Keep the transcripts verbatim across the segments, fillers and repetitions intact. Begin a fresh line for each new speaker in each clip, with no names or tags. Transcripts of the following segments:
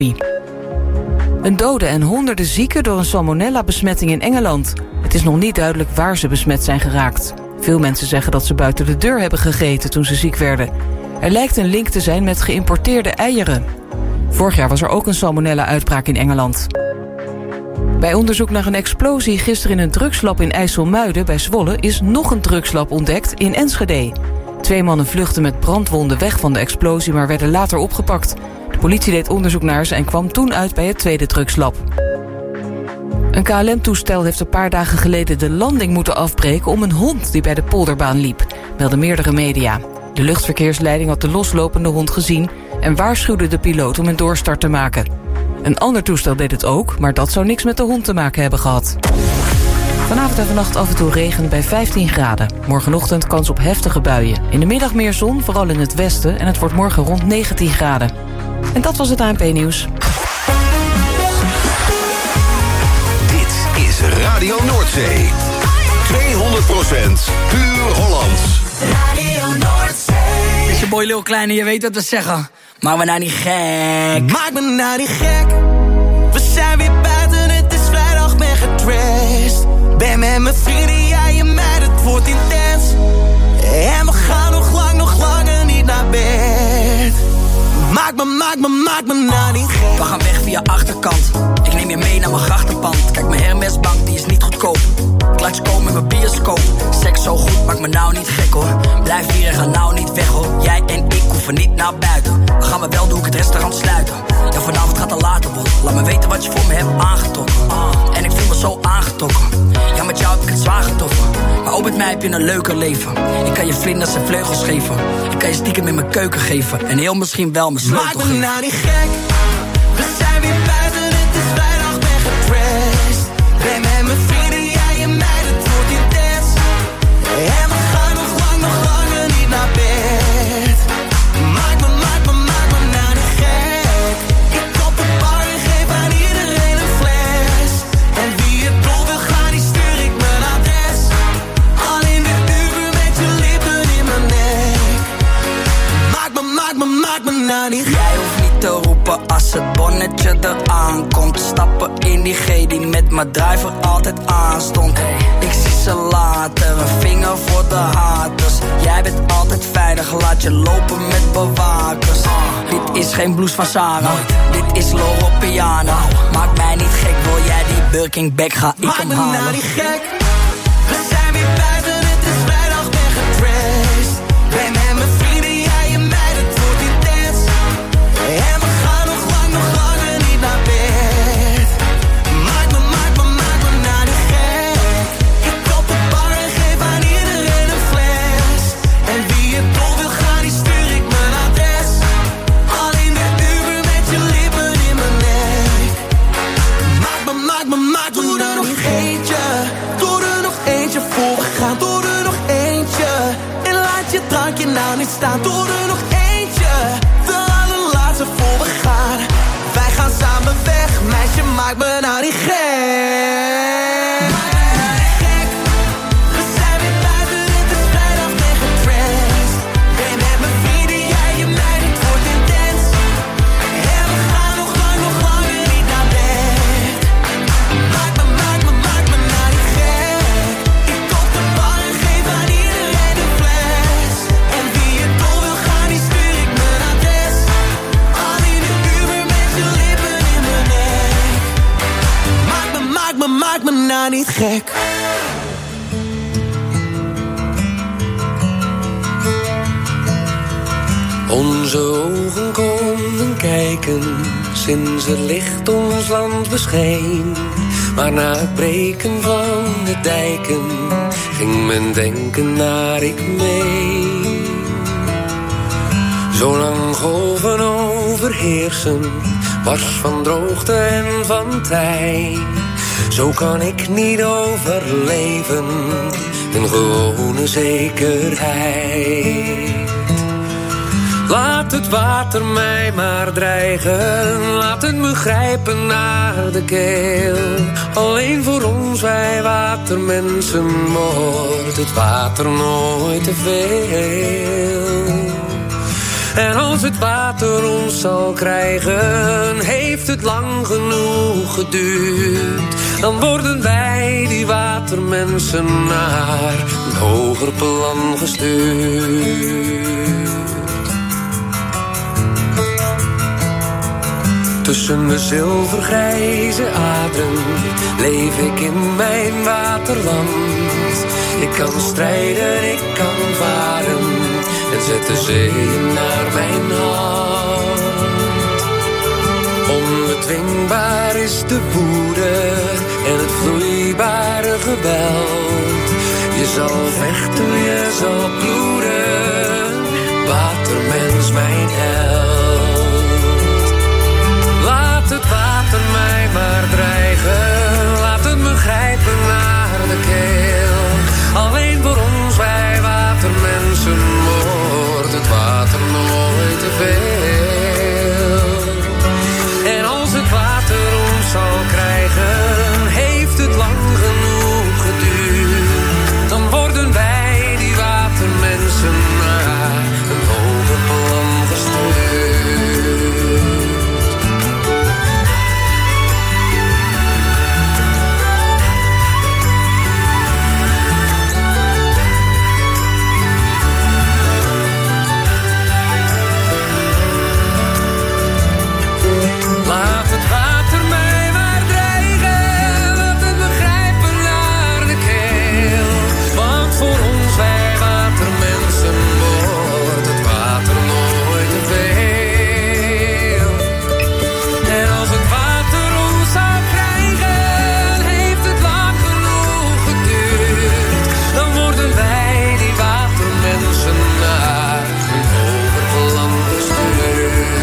Een dode en honderden zieken door een salmonella-besmetting in Engeland. Het is nog niet duidelijk waar ze besmet zijn geraakt. Veel mensen zeggen dat ze buiten de deur hebben gegeten toen ze ziek werden. Er lijkt een link te zijn met geïmporteerde eieren. Vorig jaar was er ook een salmonella-uitbraak in Engeland. Bij onderzoek naar een explosie gisteren in een drugslab in IJsselmuiden bij Zwolle is nog een drugslab ontdekt in Enschede. Twee mannen vluchtten met brandwonden weg van de explosie, maar werden later opgepakt. De politie deed onderzoek naar ze en kwam toen uit bij het tweede drugslab. Een K L M-toestel heeft een paar dagen geleden de landing moeten afbreken om een hond die bij de polderbaan liep, melden meerdere media. De luchtverkeersleiding had de loslopende hond gezien en waarschuwde de piloot om een doorstart te maken. Een ander toestel deed het ook, maar dat zou niks met de hond te maken hebben gehad. Vanavond en vannacht af en toe regen bij vijftien graden. Morgenochtend kans op heftige buien. In de middag meer zon, vooral in het westen, en het wordt morgen rond negentien graden. En dat was het A N P-nieuws.
Dit is Radio Noordzee. tweehonderd procent puur Hollands.
Radio Noordzee. Dit is je boy Lil Kleine, je weet wat we zeggen. Maak me nou niet gek.
Maak me nou niet gek. We zijn weer buiten, het is vrijdag, ben getrashed. Ben met mijn vrienden, jij en mij, het wordt intens. En we gaan nog lang, nog langer niet naar bed. Maak me, maak me, maak me nou niet gek.
We gaan weg via achterkant. Ik neem je mee naar mijn grachtenpand. Kijk, mijn Hermesbank, die is niet goedkoop. Klatsch komen met mijn bioscoop. Seks zo goed, maak me nou niet gek hoor. Blijf hier en ga nou niet weg hoor. Jij en ik hoeven niet naar buiten. We gaan me wel doen, ik het restaurant sluiten. Ja, vanavond gaat het later worden. Laat me weten wat je voor me hebt aangetrokken. uh, En ik voel me zo aangetrokken. Ja, met jou heb ik het zwaar getroffen. Maar ook met mij heb je een leuker leven. Ik kan je vlinders en vleugels geven. Ik kan je stiekem in mijn keuken geven. En heel misschien wel mijn sleutel geven.
Maak me nou niet gek. We zijn weer buiten, het is vrijdag, ben getrashed. Ben met mijn vrienden, jij en mij, het wordt intens. En we gaan nog lang, nog langer niet naar bed. Maak me, maak me, maak me nou niet gek. Ik op de bar en geef aan iedereen een fles. En wie het door wil gaan, die stuur ik mijn adres. Al in de Uber met je lippen in mijn nek. Maak me, maak me, maak me nou niet gek.
Jij hoeft niet te roepen als het bonnetje eraan komt. Stappen in die G die met mijn driver altijd aanstond. Ik zie ze later, een vinger voor de haters. Jij bent altijd veilig, laat je lopen met bewakers. Dit is geen blues van Sarah, dit is Loro Piana. Maak mij niet gek, wil jij die Birkin bag, ga ik hem halen.
Maak me nou niet gek. We zijn weer buiten, het is vrijdag, ben getrashed. Ben met mijn vrienden, jij en mij, het wordt intens. En we gaan nog lang, nog langer niet naar bed. Maak me, maak me, maak me nou niet gek. Ik op de bar en geef aan iedereen een fles. En wie het door wil gaan, die stuur ik mijn adres. Al in de Uber met je lippen in mijn nek. Maak me, maak me, maak me nou nog eentje. Doe er nog eentje voor we gaan. Doe er nog eentje. En laat je drankje nou niet staan. Doe er nog eentje. De allerlaatste voor we gaan. Wij gaan samen weg. Meisje, maak me nou niet gek. Maak me nou niet gek. We zijn weer buiten, het is vrijdag, ben getrashed. Ben met mijn vrienden, jij en mij, dit wordt intens. En we gaan nog lang, nog langer niet naar bed. Maak me, maak me, maak me nou niet gek. Ik op de bar en geef aan iedereen een fles. En wie het door wil gaan, die stuur ik mijn adres. Al in de Uber met je lippen in mijn nek. Maak me, maak me, maak me nou niet gek.
Onze ogen konden kijken sinds het licht ons land bescheen. Maar na het breken van de dijken ging mijn denken naar ik mee. Zolang golven overheersen, was van droogte en van tij. Zo kan ik niet overleven, een gewone zekerheid. Laat het water mij maar dreigen, laat het me grijpen naar de keel. Alleen voor ons, wij watermensen, wordt het water nooit te veel. En als het water water ons zal krijgen, heeft het lang genoeg geduurd. Dan worden wij die watermensen naar een hoger plan gestuurd. Tussen de zilvergrijze aderen leef ik in mijn waterland. Ik kan strijden, ik kan varen en zet de zeeën naar mijn hand. Onbedwingbaar is de woede en het vloeibare geweld. Je zal vechten, je zal bloeden, watermens mijn held. Laat het water mij maar dreigen, laat het me grijpen naar de keel. Alleen voor ons, wij watermensen, wordt het water nooit te veel. En als het water ons zal krijgen, heeft het lang genoeg geduurd. Dan worden wij die watermensen naar een hoger plan gestuurd. Laat het water mij maar dreigen, laat het me grijpen naar de keel. Want voor ons, wij watermensen, wordt het water nooit te veel. En als het water ons zal krijgen, heeft het lang genoeg geduurd. Dan worden wij die watermensen naar een hoger plan gestuurd.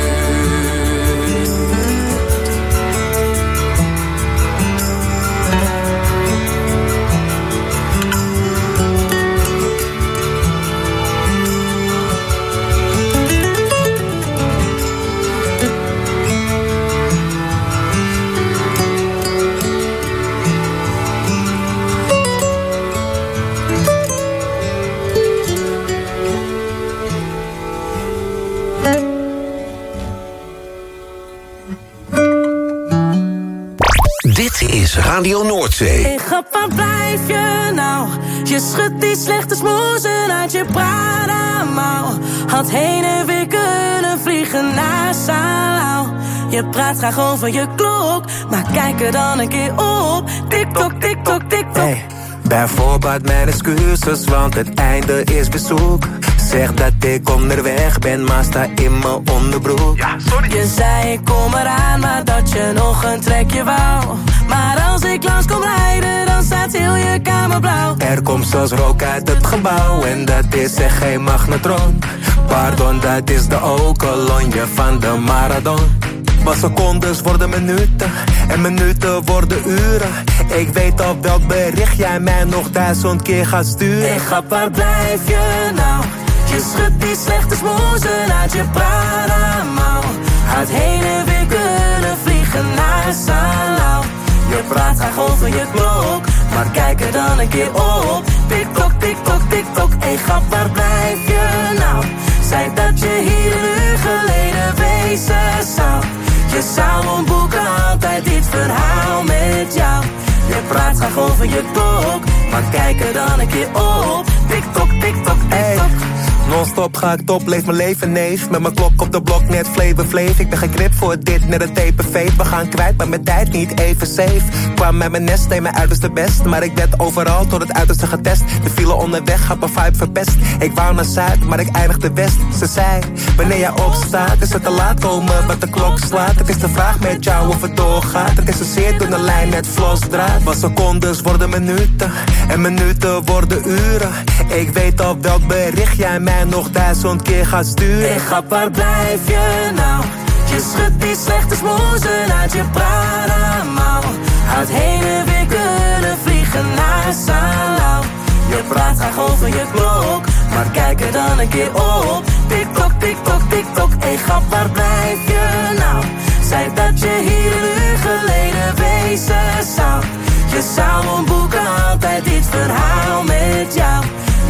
Dit is Radio Noordzee.
Hey grap, waar blijf je nou? Je schudt die slechte smoezen uit je Prada-mouw. Had heen en weer kunnen vliegen naar Salau. Je praat graag over je klok, maar kijk er dan een keer op. Tik-tok, tik-tok, tik-tok.
Hey, bijvoorbeeld mijn excuses, want het einde is bezoek. Zeg dat ik onderweg ben, maar sta in mijn onderbroek.
Ja, sorry. Je zei ik kom eraan, maar dat je nog een trekje wou. Maar als ik langs kom rijden, dan staat heel je kamer blauw.
Er komt zelfs rook uit het gebouw en dat is echt geen magnetron. Pardon, dat is de okelonje van de marathon. Maar secondes worden minuten en minuten worden uren. Ik weet op welk bericht jij mij nog duizend keer gaat sturen.
Hey grap, waar blijf je nou? Je schudt die slechte smoezen uit je Prada-mouw. Had heen en weer kunnen vliegen naar Salau. Je praat graag over je klok, maar kijk er dan een keer op. Tik-tok, tik-tok, tik-tok, hey grap, waar blijf je nou? Zei dat je hier een uur geleden wezen zou. Je zou omboeken altijd dit verhaal met jou. Je praat graag over je klok, maar kijk er dan een keer op. Tik-tok, tik-tok, tik-tok.
Non-stop ga ik top, leef mijn leven neef. Met mijn klok op de blok, net flavor fleef. Ik ben geen grip voor dit, net een tape-fave. We gaan kwijt, maar mijn tijd niet even safe. Kwam met mijn nest, neem mijn uiterste best. Maar ik werd overal tot het uiterste getest. De file onderweg, had mijn vibe verpest. Ik wou naar Zuid, maar ik eindigde West. Ze zei, wanneer jij opstaat, is het te laat komen wat de klok slaat. Het is de vraag met jou of het doorgaat. Het is een zeer dunne lijn met vlosdraad. Maar secondes worden minuten en minuten worden uren. Ik weet op welk bericht jij mij nog duizend keer gaat sturen.
Hey grap, waar blijf je nou? Je schudt die slechte smoezen uit je Prada-mouw. Had heen en weer kunnen vliegen naar Salau. Je praat graag over je klok, maar kijk er dan een keer op. Tik-tok, tik-tok, tik-tok, hey grap, waar blijf je nou? Zei dat je hier een uur geleden wezen zou. Je zou omboeken altijd dit verhaal met jou. Je praat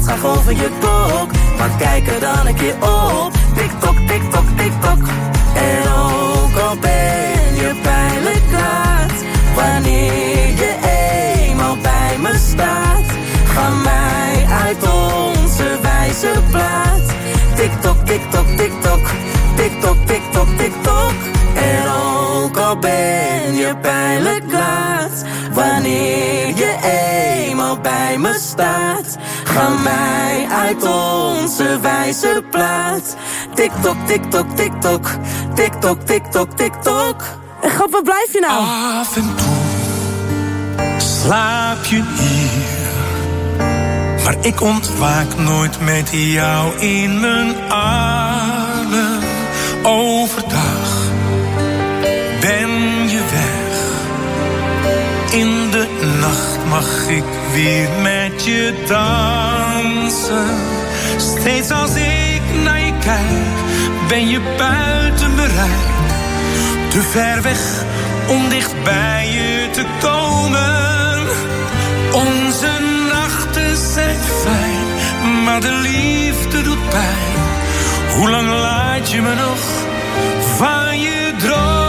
praat graag over je kok, maar kijk er dan een keer op. TikTok, TikTok, TikTok. En ook al ben je pijnlijk laat, wanneer je eenmaal bij me staat, ga mij uit onze wijze plaat. TikTok, TikTok, TikTok. TikTok, TikTok, TikTok. En ook al ben je pijnlijk laat, wanneer je eenmaal bij me staat, ga mij uit onze wijze plaat. TikTok, TikTok, TikTok. TikTok, TikTok, TikTok. En grap, waar blijf je nou?
Af en toe slaap je hier, maar ik ontwaak nooit met jou in mijn armen. Overdag ben je weg, in de nacht mag ik weer met je dansen. Steeds als ik naar je kijk, ben je buiten bereik. Te ver weg om dicht bij je te komen. Onze nachten zijn fijn, maar de liefde doet pijn. Hoe lang laat je me nog van je dromen?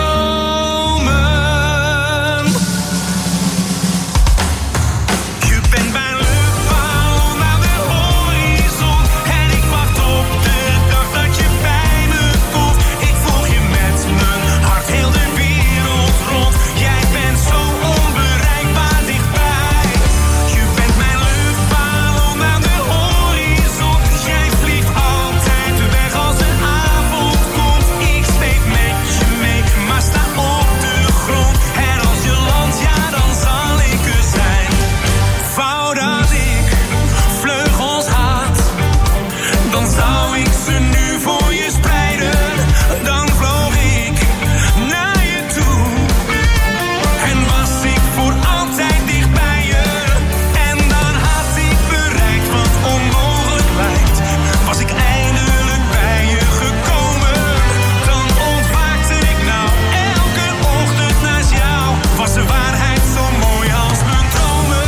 Je bent mijn luchtballon naar de horizon, en ik wacht op de dag dat je bij me komt. Ik volg je met mijn hart heel de wereld rond. Jij bent zo onbereikbaar dichtbij. Je bent mijn luchtballon naar de horizon. Jij vliegt altijd weg als een avond komt. Ik zweef met je mee, maar sta op de grond. En als je landt, ja, dan zal ik er zijn. Wou dat ik vleugels had, dan zou ik ze nu voor je spreiden. Dan vloog ik naar je toe en was ik voor altijd dicht bij je. En dan had ik bereikt wat onmogelijk lijkt. Was ik eindelijk bij je gekomen, dan ontwaakte ik nou elke ochtend naast jou. Was de waarheid zo mooi als mijn dromen.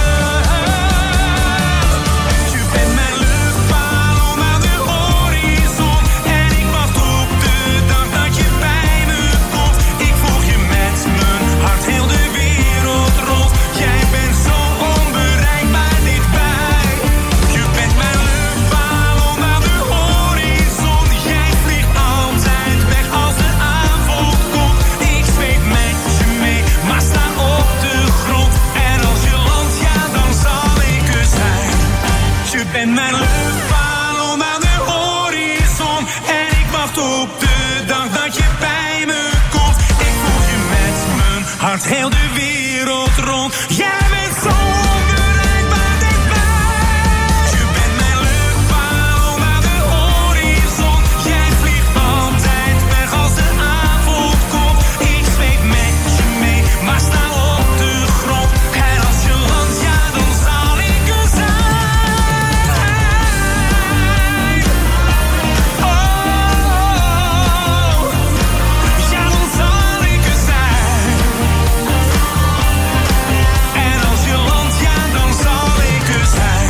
Je bent mijn luchtballon naar de horizon, en ik wacht op de dag dat je bij me komt. Ik volg je met mijn hart heel de wereld rond. Jij bent zo onbereikbaar dichtbij. Je bent mijn luchtballon naar de horizon. Jij vliegt altijd weg als de avond komt. Ik zweef met je mee, maar sta op de grond. En als je landt, ja, dan zal ik er zijn. Je bent mijn luchtballon naar de horizon, en ik wacht op de dag dat je bij me komt. Ik volg je met mijn hart heel de wereld rond. Jij bent zo onbereikbaar dichtbij. Je bent mijn luchtballon naar de horizon. Jij vliegt altijd weg als de avond komt. Ik zweef met je mee, maar sta op de grond. En als je landt, ja, dan zal ik er zijn. Oh, ja, dan zal ik er zijn. En als je landt, ja, dan zal ik er zijn.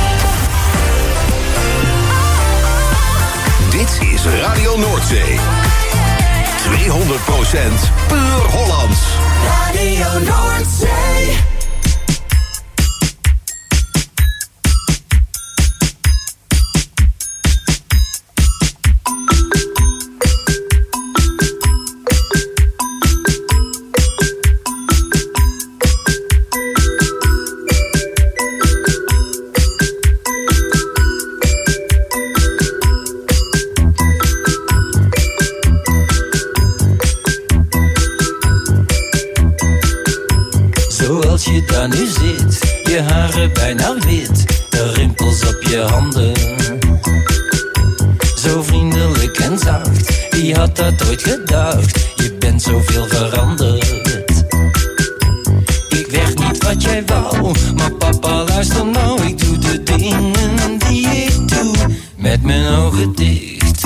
Dit is Radio Noordzee. tweehonderd procent puur Hollands.
Radio Noordzee.
Zoals je daar nu zit, je haren bijna wit, de rimpels op je handen. Zo vriendelijk en zacht, wie had dat ooit gedacht? Je bent zoveel veranderd. Ik werd niet wat jij wou, maar papa luister nou. Ik doe de dingen die ik doe, met mijn ogen dicht.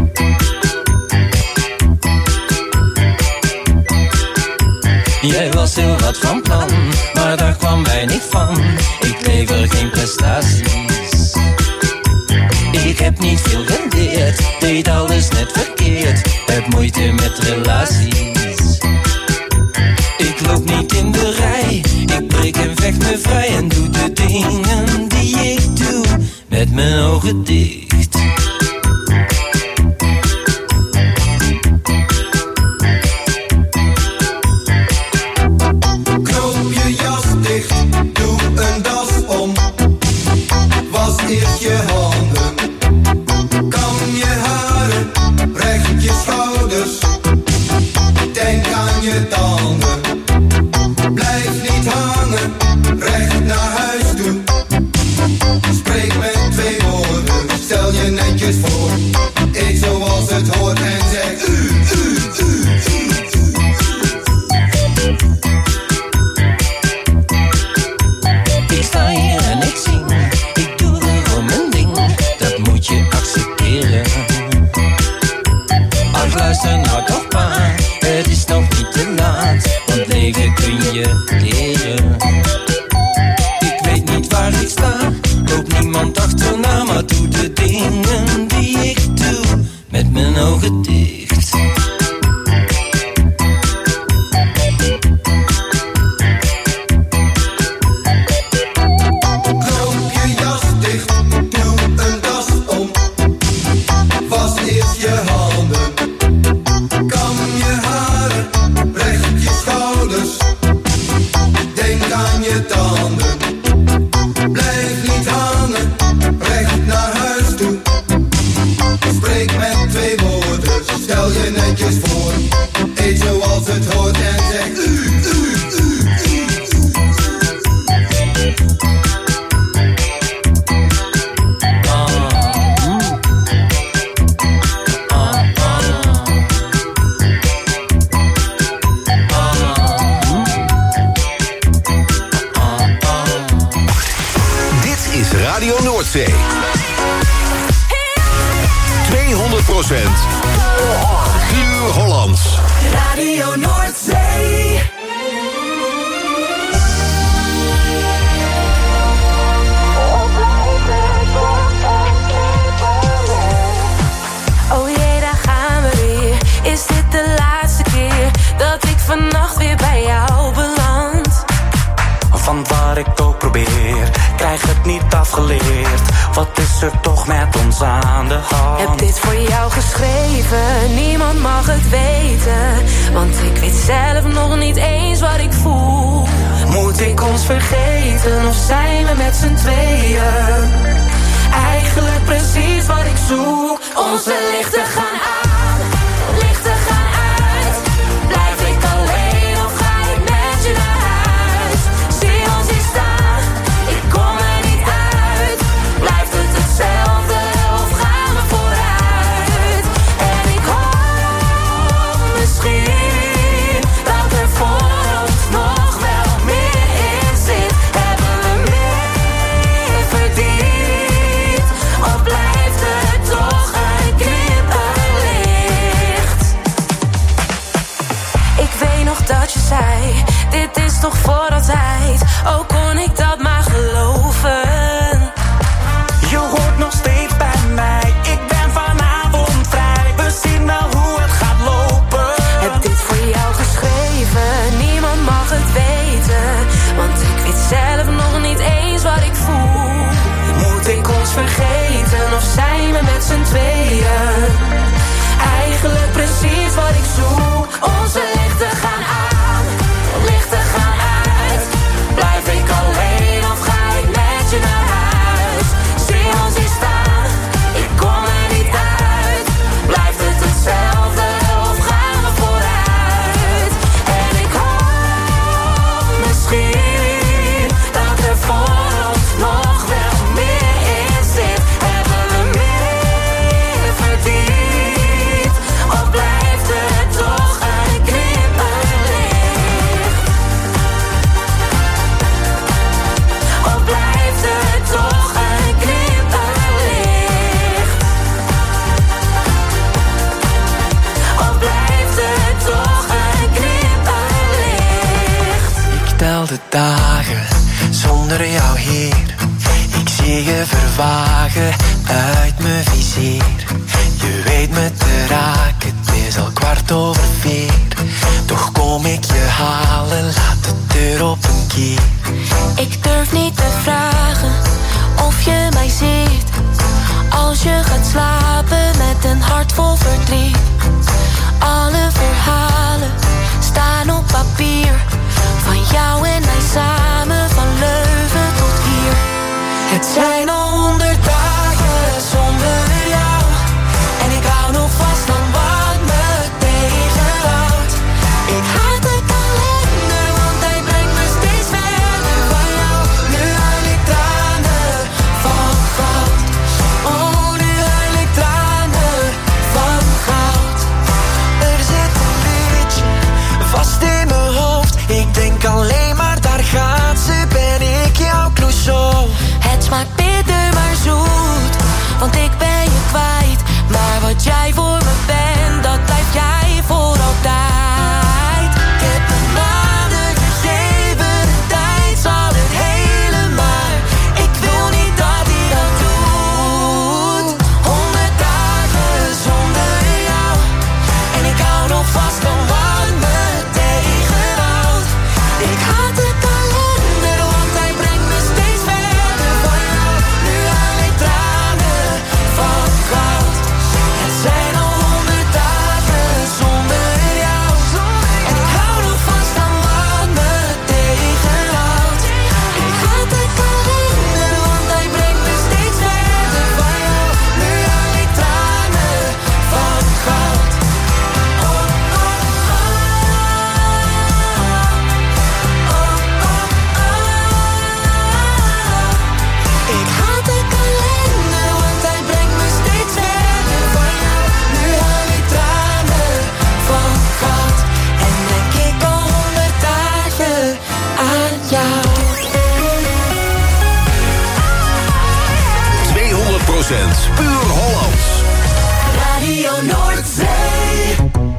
Jij was was heel wat van plan, maar daar kwam weinig van. Ik lever geen prestaties. Ik heb niet veel geleerd, deed alles net verkeerd. Heb moeite met relaties. Ik loop niet in de rij, ik breek en vecht me vrij. En doe de dingen die ik doe, met mijn ogen dicht.
Knoop je jas dicht, doe een das om. Was eerst je handen, kam je haren, recht je schouders. Denk aan je tanden. Blijf niet hangen, recht naar huis toe. Spreek met twee woorden, stel je netjes voor. Eet zoals het hoort en zeg u, u, u, u, u.
Ik sta hier en ik zing, ik doe gewoon mijn ding. Dat moet je accepteren. Ach, luister nou toch maar, het is nog niet te laat. Want leven kun je leren. Ik weet niet waar ik sta, loop niemand achterna. Maar doe de dingen die ik doe, met mijn ogen dicht.
Knoop je jas dicht, doe een das om. Was eerst je handen, kam je haren, recht je schouders. Denk aan je tanden, blijf niet hangen, recht naar huis toe. Spreek met twee woorden, stel je netjes voor. Eet zoals het hoort en zeg u, u, u, u.
Dit is Radio Noordzee. tweehonderd procent puur Hollands.
Radio Noordzee. Oh jee, daar gaan we weer. Is dit de laatste keer dat ik vannacht weer bij jou beland?
Van waar ik ook probeer, krijg het niet afgeleerd. Wat is er toch met ons aan de hand?
Heb dit voor jou geschreven, niemand mag het weten. Want ik weet zelf nog niet eens wat ik voel. Moet ik ons vergeten of zijn we met z'n tweeën? Eigenlijk precies wat ik zoek. Onze lichten gaan aan, lichten gaan uit. Blijf ik alleen of ga ik met je naar huis? Zie ons hier staan, ik kom er niet uit. Blijft het hetzelfde of gaan we vooruit? En ik hoop misschien dat er voor ons nog wel meer in zit. Hebben we meer verdiend? Of blijft het toch een knipperlicht? Ik weet nog dat je zei, dit is toch voor altijd. Ook kon ik dat maar geloven.
Je hoort nog steeds bij mij, ik ben vanavond vrij. We zien wel hoe het gaat lopen.
Heb dit voor jou geschreven, niemand mag het weten. Want ik weet zelf nog niet eens wat ik voel. Moet ik ons vergeten of zijn we met z'n tweeën? Eigenlijk precies wat ik zoek. Onze lichten gaan aan, lichten gaan uit. Blijf ik alleen
dagen zonder jou hier. Ik zie je vervagen uit mijn vizier. Je weet me te raken, het is al kwart over vier. Toch kom ik je halen, laat de deur op een kier.
Ik durf niet te vragen of je mij ziet. Als je gaat slapen met een hart vol verdriet. Alle verhalen staan op papier. Van jou en mij samen, van Leuven tot hier. Het zijn al honderd dagen zonder jou. En ik hou nog vast aan wat me tegenhoudt. Ik haat de kalender, want hij brengt me steeds verder van jou. Nu huil ik tranen van goud. Oh, nu huil ik tranen van goud. Er zit een liedje vast in mijn hoofd. Ik denk alleen maar, daar gaat ze, ben ik jouw Clouseau. Het smaakt bitter maar zoet, want ik ben je kwijt. Maar wat jij voor me bent, dat blijf jij voor altijd. Ik heb een maanden gegeven, de tijd zal het hele, maar ik wil niet dat hij dat doet. Honderd dagen zonder jou, en ik hou nog vast aan wat me tegenhoudt. Ik haat de kalender, want hij brengt me steeds verder van jou. Nu haal ik tranen van goud. Het zijn al honderd dagen zonder jou, en ik hou nog vast aan wat me tegenhoudt. Ik haat de kalender, want hij brengt me steeds verder van jou. Nu haal ik tranen van goud. Oh, oh, Ik haat de kalender, want hij brengt me steeds verder van jou. Nu haal ik tranen van goud. En denk ik al honderd dagen aan jou.
tweehonderd procent puur Hollands.
Radio Noordzee.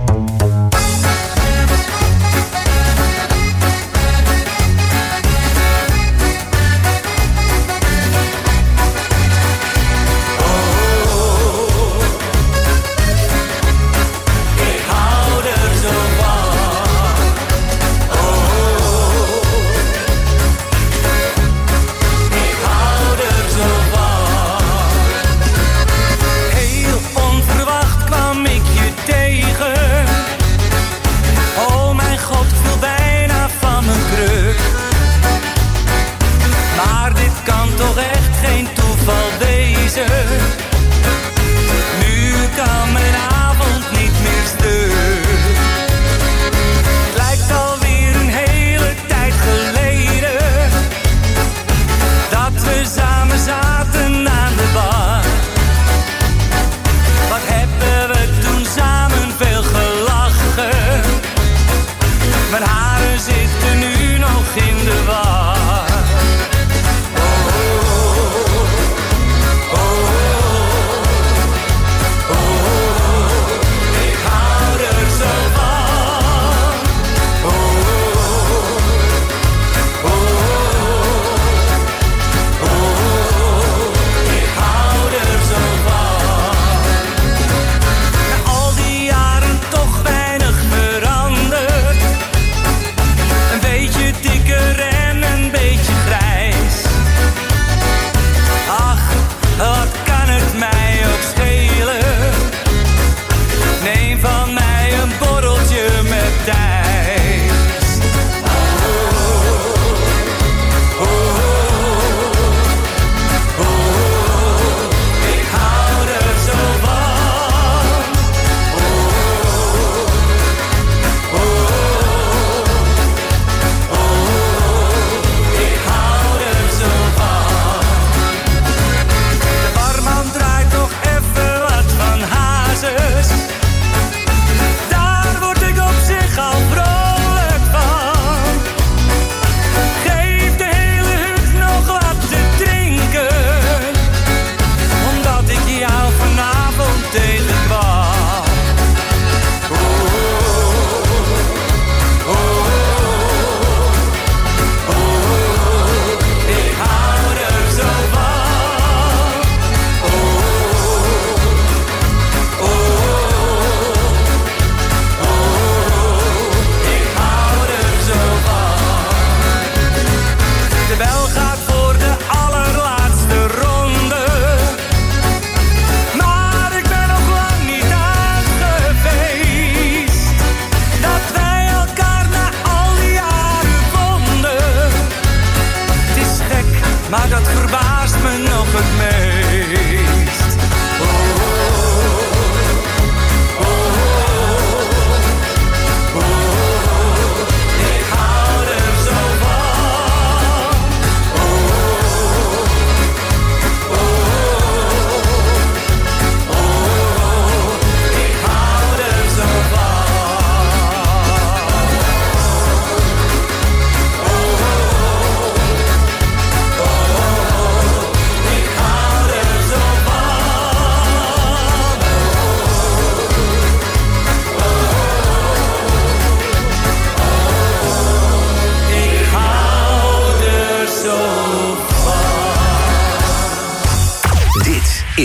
Ik hou er zo van. Oh, ik hou er zo van. Heel onverwacht kwam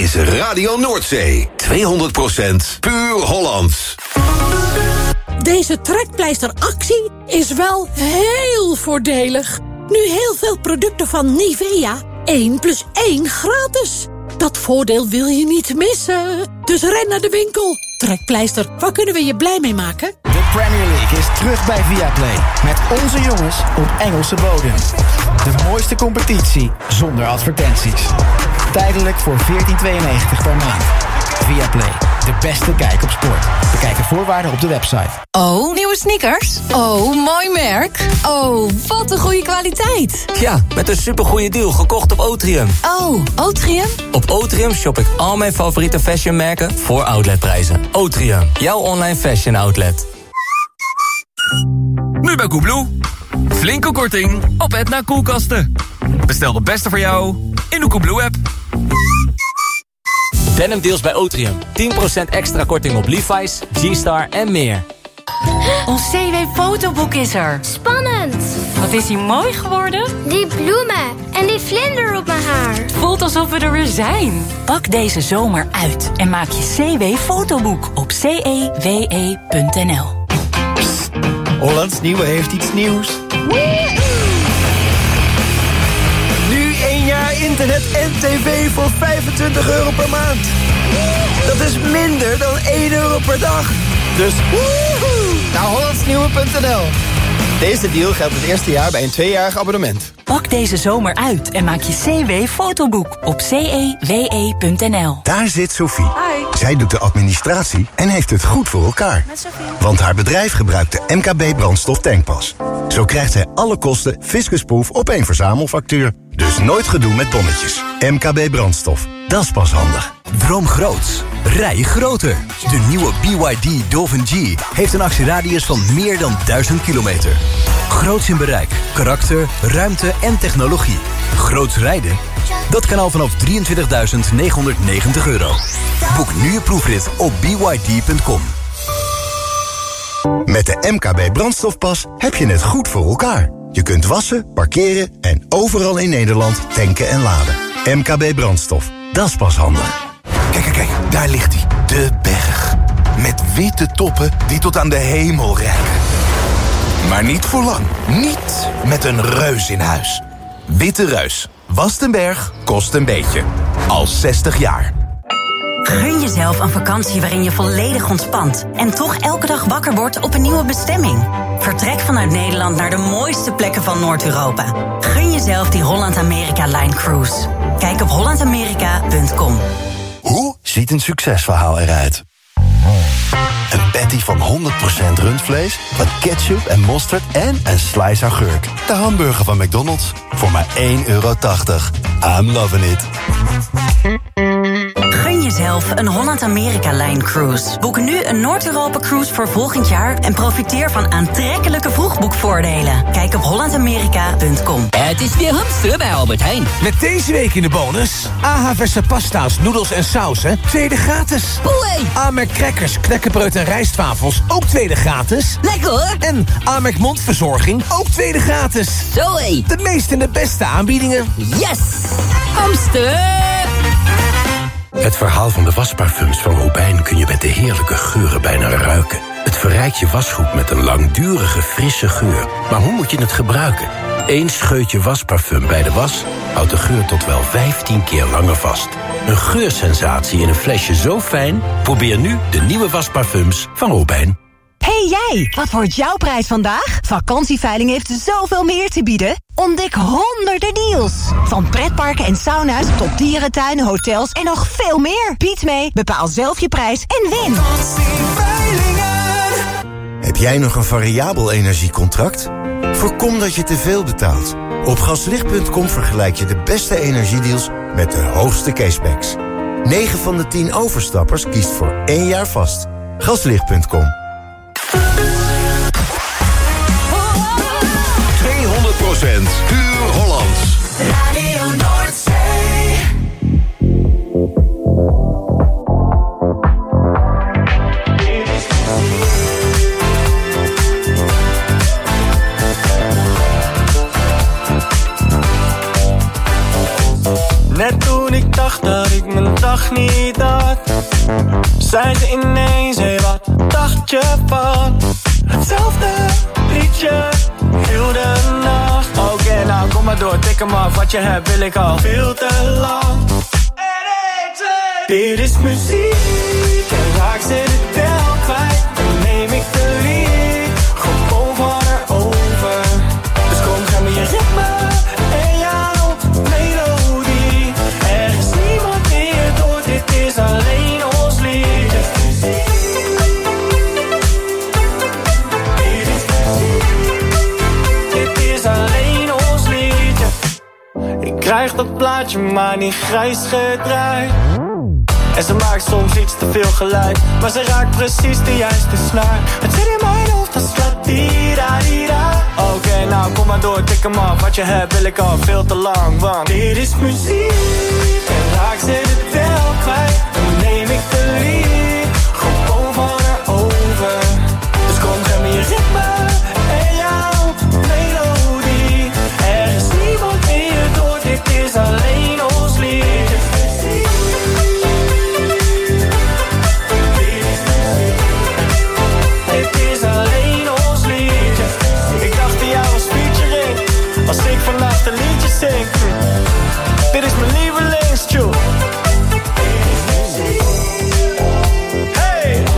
is Radio Noordzee. tweehonderd procent puur Hollands.
Deze trekpleisteractie is wel heel voordelig. Nu heel veel producten van Nivea. één plus één gratis. Dat voordeel wil je niet missen. Dus ren naar de winkel. Trekpleister, waar kunnen we je blij mee maken?
De Premier League is terug bij Viaplay. Met onze jongens op Engelse bodem. De mooiste competitie zonder advertenties. Tijdelijk voor veertien tweeënnegentig per maand. Viaplay, de beste kijk op sport. Bekijk de voorwaarden op de website.
Oh, nieuwe sneakers? Oh, mooi merk. Oh, wat een goede kwaliteit.
Ja, met een supergoeie deal, gekocht op Otrium.
Oh, Otrium?
Op Otrium shop ik al mijn favoriete fashionmerken voor outletprijzen. Otrium, jouw online fashion outlet.
Nu bij Koebloe. Flinke korting op Edna koelkasten. Bestel de beste voor jou in de Koebloe-app.
Denim deals bij Otrium. tien procent extra korting op Levi's, G-Star en meer.
Ons C W-fotoboek is er.
Spannend.
Wat is die mooi geworden?
Die bloemen en die vlinder op mijn haar.
Het voelt alsof we er weer zijn. Pak deze zomer uit en maak je C W-fotoboek op c e w e punt n l.
Hollands Nieuwe heeft iets nieuws. Nu één jaar internet en tv voor vijfentwintig euro per maand. Dat is minder dan één euro per dag. Dus woehoe, naar hollandsnieuwe punt n l. Deze deal geldt het eerste jaar bij een tweejarig abonnement.
Pak deze zomer uit en maak je C W-fotoboek op c e w e punt n l.
Daar zit Sophie.
Hi.
Zij doet de administratie en heeft het goed voor elkaar.
Met Sophie.
Want haar bedrijf gebruikt de M K B brandstof tankpas. Zo krijgt zij alle kosten fiscusproof op één verzamelfactuur. Dus nooit gedoe met tonnetjes. M K B brandstof. Dat is pas handig.
Droom groots. Rij groter. De nieuwe B Y D Dolphin G heeft een actieradius van meer dan duizend kilometer. Groots in bereik, karakter, ruimte en technologie. Groots rijden? Dat kan al vanaf drieëntwintigduizend negenhonderdnegentig euro. Boek nu je proefrit op b y d punt com.
Met de M K B brandstofpas heb je het goed voor elkaar. Je kunt wassen, parkeren en overal in Nederland tanken en laden. M K B brandstof. Dat is pas handig.
Kijk, kijk, kijk, daar ligt hij. De berg. Met witte toppen die tot aan de hemel reiken. Maar niet voor lang. Niet met een reus in huis. Witte Reus. Wast een berg, kost een beetje. Al zestig jaar.
Gun jezelf een vakantie waarin je volledig ontspant en toch elke dag wakker wordt op een nieuwe bestemming. Vertrek vanuit Nederland naar de mooiste plekken van Noord-Europa. Gun jezelf die Holland-Amerika-Line Cruise. Kijk op holland amerika punt com.
Hoe ziet een succesverhaal eruit? Een patty van honderd procent rundvlees, wat ketchup en mosterd en een slice augurk. De hamburger van McDonald's voor maar één euro tachtig. I'm loving it.
Gun jezelf een Holland-Amerika-Line Cruise. Boek nu een Noord-Europa-cruise voor volgend jaar en profiteer van aantrekkelijke vroegboekvoordelen. Kijk op holland amerika punt com.
Het is weer hamster bij Albert Heijn. Met deze week in de bonus: A H verse pasta's, noedels en sauzen, tweede gratis. Oei. Amerk crackers, knekkenbreud en rijstwafels, ook tweede gratis. Lekker hoor. En Amerk mondverzorging, ook tweede gratis. Zoé. De meeste en de beste aanbiedingen. Yes! Hamster!
Het verhaal van de wasparfums van Robijn kun je met de heerlijke geuren bijna ruiken. Het verrijkt je wasgoed met een langdurige, frisse geur. Maar hoe moet je het gebruiken? Eén scheutje wasparfum bij de was houdt de geur tot wel vijftien keer langer vast. Een geursensatie in een flesje zo fijn? Probeer nu de nieuwe wasparfums van Robijn.
Hey jij, wat wordt jouw prijs vandaag? Vakantieveiling heeft zoveel meer te bieden. Ontdek honderden deals. Van pretparken en sauna's tot dierentuinen, hotels en nog veel meer. Bied mee, bepaal zelf je prijs en win.
Heb jij nog een variabel energiecontract? Voorkom dat je te veel betaalt. Op gaslicht punt com vergelijk je de beste energiedeals met de hoogste cashbacks. negen van de tien overstappers kiest voor één jaar vast. gaslicht punt com.
tweehonderd procent puur Hollands.
Radio Noordzee.
Net toen ik dacht dat ik mijn dag
dacht niet dat. Zei ze ineens, hé, wat dacht je van hetzelfde liedje, heel de nacht. Oké, okay, nou kom maar door, tik hem af. Wat je hebt wil ik al veel te lang. Dit is muziek en raak ze de tel kwijt. Dan neem ik de lead gewoon van haar over. Dus kom, geef me je ritme en jouw melodie. Er is niemand meer door, dit is alleen ons lied. Dit is muziek. Dit is muziek. Dit is alleen ons lied. Ik krijg dat plaatje maar niet grijs gedraaid. En ze maakt soms iets te veel geluid, maar ze raakt precies de juiste snaar. Het zit in mijn hoofd, dat slaat di-da-di-da. Oké, okay, nou kom maar door, tik hem af. Wat je hebt wil ik al veel te lang, want dit is muziek. En raak ze de tel kwijt, dan neem ik de lead gewoon van haar over. Dus kom, geef me je ritme en jouw melodie. Er is niemand meer door, dit is alleen ons lied. Als ik vannacht een liedje zing, dit is mijn lievelingstune. Hey!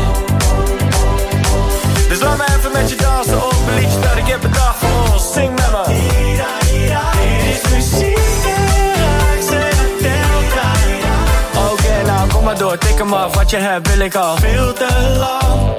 Dus laat me even met je dansen op een liedje dat ik heb bedacht voor ons. Zing met me. Dit is muziek en raak ze de tel kwijt. Oké, nou kom maar door, tik hem af. Wat je hebt wil ik al veel te lang.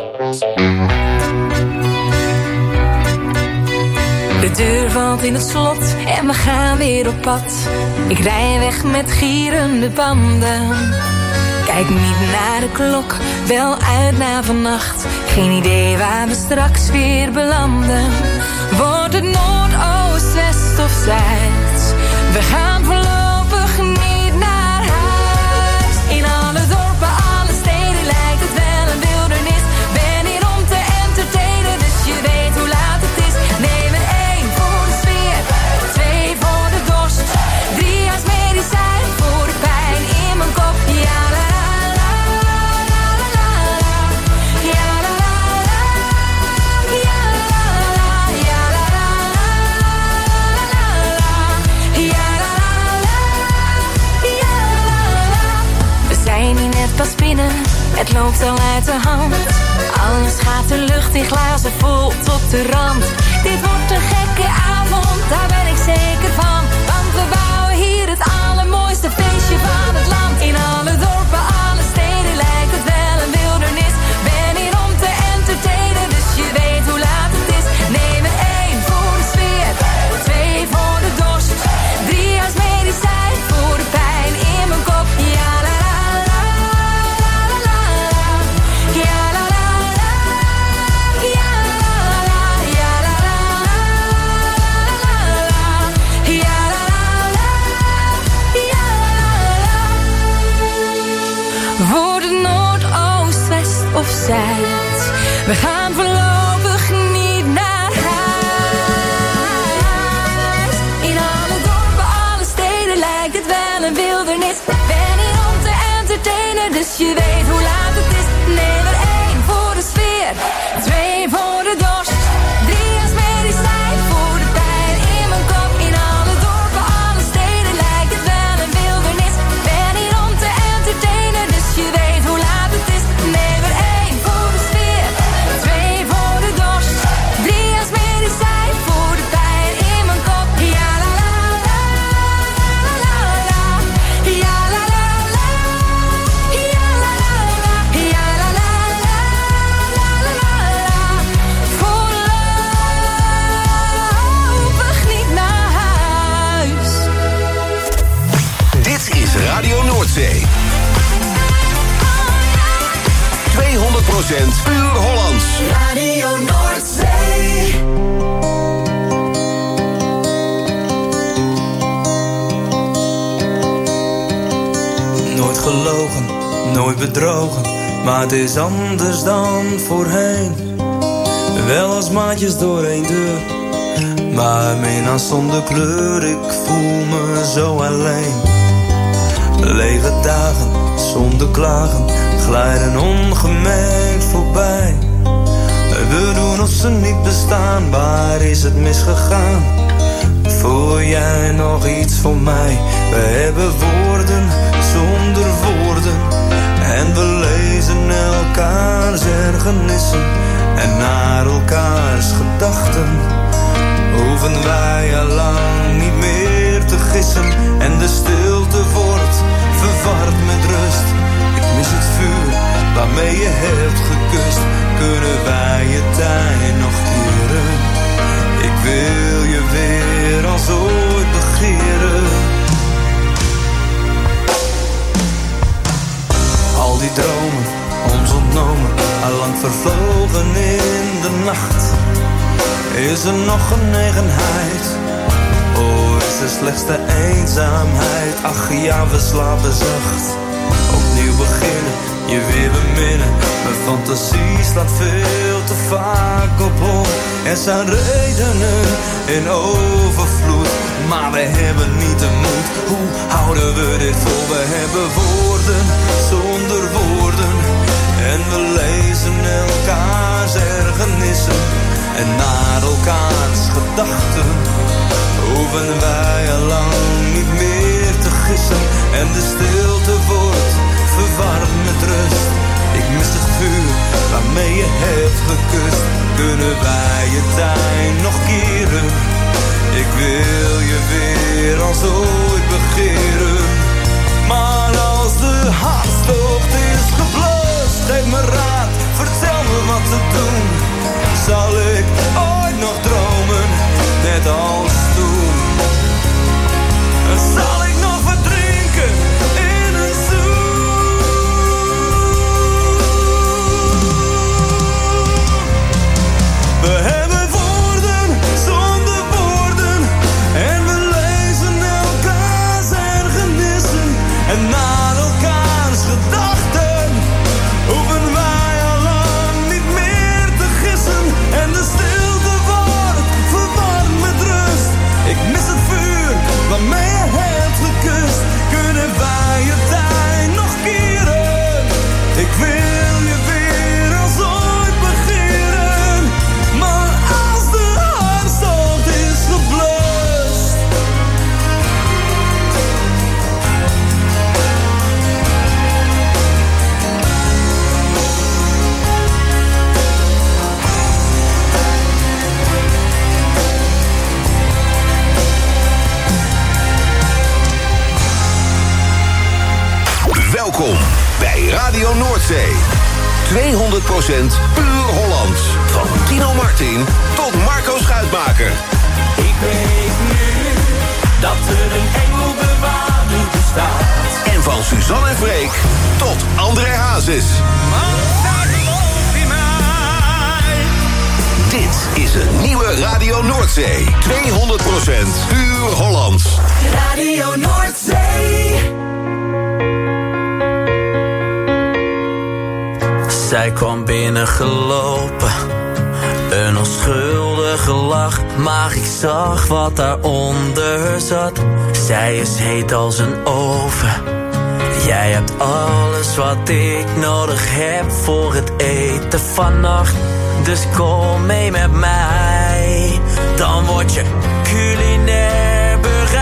De deur valt in het slot en we gaan weer op pad. Ik rij weg met gierende banden. Kijk niet naar de klok, wel uit naar vannacht. Geen idee waar we straks weer belanden. Wordt het noord, oost, west of zuid? We gaan voorlopig niet naar huis. In alle dorpen, alle steden lijkt het wel een wildernis. Ben hier om te entertainen, dus je weet hoe laat het is. Neem er één voor de sfeer, twee voor de dorst, drie als medicijn voor de pijn in mijn kop. Ja, la la la la la la, ja la la la, ja la la, ja la la la la la, ja la la la, ja la la. We zijn hier net pas binnen, het loopt al uit de hand. Alles gaat de lucht in glazen vol tot de rand. Dit wordt een gekke avond, daar ben ik zeker van. Want we bouwen hier het allermooiste feestje van het land. In alle dorpen, alle steden lijkt het wel een wildernis. Ben hier om te entertainen, dus je weet hoe laat het is. Neem er één voor de sfeer, twee voor de dorst, drie als medicijn voor de pijn in mijn kop. Ja la la la la la la, ja la la la, ja la la, ja la la la, ja la la la, ja la la. Wordt het noord, oost, west of zuid? We gaan voorlopig niet naar huis. In alle dorpen, alle steden lijkt het wel een wildernis. Ben hier om te entertainen, dus je weet hoe laat het is. Neem er één voor de sfeer, twee voor de dorst, drie als medicijn voor de pijn in mijn kop. In alle dorpen, alle steden lijkt het wel een wildernis. Ben hier om te entertainen, dus je weet hoe laat het is. Neem er één voor de sfeer, twee voor de dorst, drie als medicijn voor de pijn in mijn kop. Ja la la la la la, ja la la la, ja la la la, ja la la la la la la. Voorlopig niet naar huis.
Dit is Radio Noordzee. tweehonderd procent puur Hollands.
Radio Noordzee.
Nooit gelogen, nooit bedrogen, maar het is anders dan voorheen. Wel als maatjes door één deur, maar mina zonder kleur. Ik voel me zo alleen. Lege dagen, zonder klagen, glijden ongemerkt voorbij. We doen of ze niet bestaan, waar is het misgegaan? Voel jij nog iets voor mij? We hebben woorden zonder woorden en we lezen elkaars ergernissen en naar elkaars gedachten hoeven wij al lang niet meer te gissen en de stilte wordt verward met rust. Ik mis het vuur waarmee je hebt gekust. Kunnen wij je tijd nog keren? Ik wil je weer als ooit begeren. Al die dromen, ons ontnomen, allang vervlogen in de nacht. Is er nog genegenheid? Oh, is er slechts de eenzaamheid? Ach ja, we slapen zacht. Opnieuw beginnen, je weer beminnen. Mijn fantasie slaat veel te vaak op hol. Er zijn redenen in overvloed, maar we hebben niet de moed. Hoe houden we dit vol? We hebben woorden zonder woorden en we lezen elkaars ergernissen en naar elkaars gedachten hoeven wij al lang niet meer te gissen en de stilte wordt verwarmd met rust. Ik mis het vuur waarmee je hebt gekust. Kunnen wij je tijd nog keren? Ik wil je weer als ooit begeren. Maar als de hartstocht is geblust, geef me raad, vertel me wat te doen. Zal ik ooit nog dromen, net als toen? Zal ik nog verdrinken in een zoen? We hebben woorden zonder woorden en we lezen elkaars ergernissen en naar elkaars gedachten hoeven wij al lang niet meer te gissen en de stilte wordt verwarmd met rust. Ik mis het vuur waarmee je hebt gekust. Kunnen wij je tijd nog keren? Ik wil je weer als ooit begeren. Maar als de hartstocht is geblust.
Welkom bij Radio Noordzee. tweehonderd procent puur Hollands. Van Tino Martin tot Marco Schuitmaker.
Ik weet nu dat er een engelbewaarder bestaat.
En van Suzanne en Freek tot André Hazes. Dit is een nieuwe Radio Noordzee. tweehonderd procent puur Hollands.
Radio Noordzee.
Zij kwam binnengelopen, een onschuldige lach, maar ik zag wat daaronder zat. Zij is heet als een oven, jij hebt alles wat ik nodig heb voor het eten vannacht. Dus kom mee met mij, dan word je culinair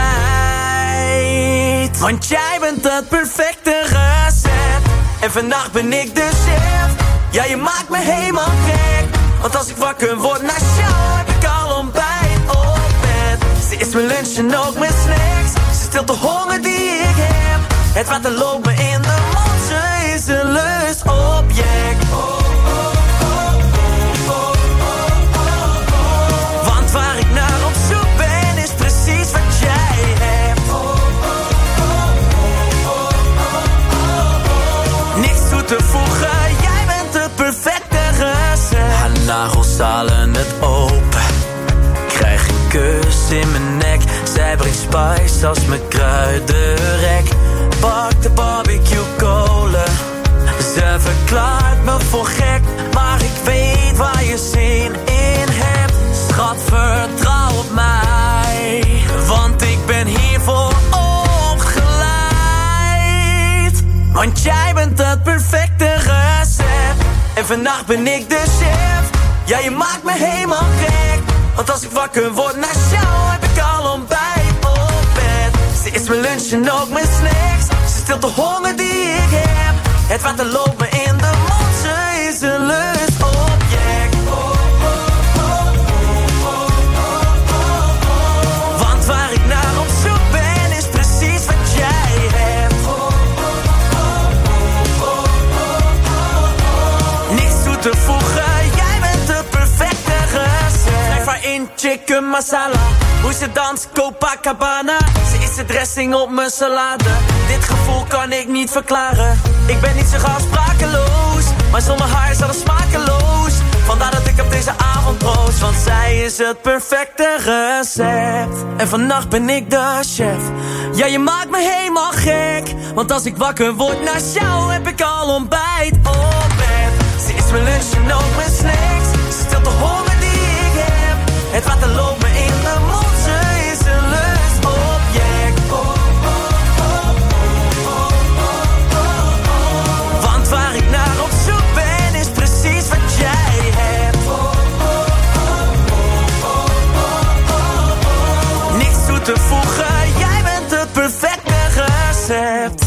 bereid. Want jij bent het perfecte recept, en vandaag ben ik de chef. Ja, je maakt me helemaal gek, want als ik wakker word na jou, heb ik al ontbijt op bed. Ze is mijn lunch en ook mijn snacks, ze stilt de honger die ik heb. Het water loopt me in de mond, ze is een lustobject. Oh, oh, oh, oh, oh, oh, oh, oh. Want waar ik naar op zoek ben, is precies wat jij hebt. Oh, oh, oh, oh, oh, oh, oh. Niks toe te voegen, jij bent het perfecte recept. Haar nagels halen het open, krijg een kus in mijn nek. Zij brengt spice als mijn kruidenrek. Pak de barbecue kolen, ze verklaart me voor gek, maar ik weet waar je zin in hebt. Schat, vertrouw op mij, want ik ben hiervoor opgeleid. Want jij vannacht ben ik de chef. Ja, je maakt me helemaal gek. Want als ik wakker word naar jou, heb ik al ontbijt op bed. Ze is mijn lunch en ook mijn snacks. Ze stilt de honger die ik heb. Het water loopt me in de mond, ze is een lustobject. Want waar ik naar op zoek ben, is precies wat jij hebt. Niks toe te voegen, jij bent de perfecte recept. Schrijf haar in chicken masala, hoe ze danst Copacabana. Ze is de dressing op mijn salade. Dit gevoel kan ik niet verklaren. Ik ben niet zo gauw sprakeloos, maar zonder haar is alles smakeloos. Vandaar dat ik op deze avond proost, want zij is het perfecte recept. En vannacht ben ik de chef. Ja, je maakt me helemaal gek. Want als ik wakker word naar jou, heb ik al ontbijt op bed. Ze is mijn lunch en ook mijn snacks. Ze stilt de honger die ik heb. Het water loopt me in de mond, ze is een lustobject. Want waar ik naar op zoek ben, is precies wat jij hebt. Niks toe te voegen, jij bent het perfecte recept.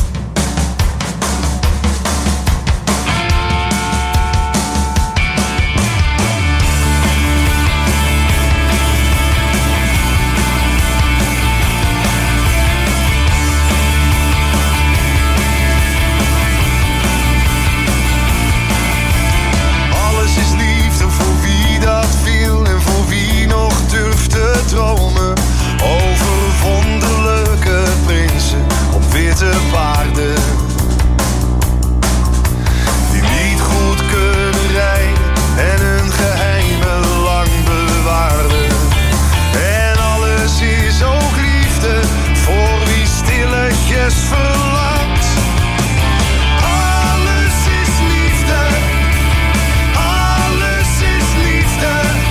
Dromen over wonderlijke prinsen op witte paarden, die niet goed kunnen rijden en hun geheimen lang bewaarden. En alles is ook liefde voor wie stilletjes verlangt. Alles is liefde, alles is liefde.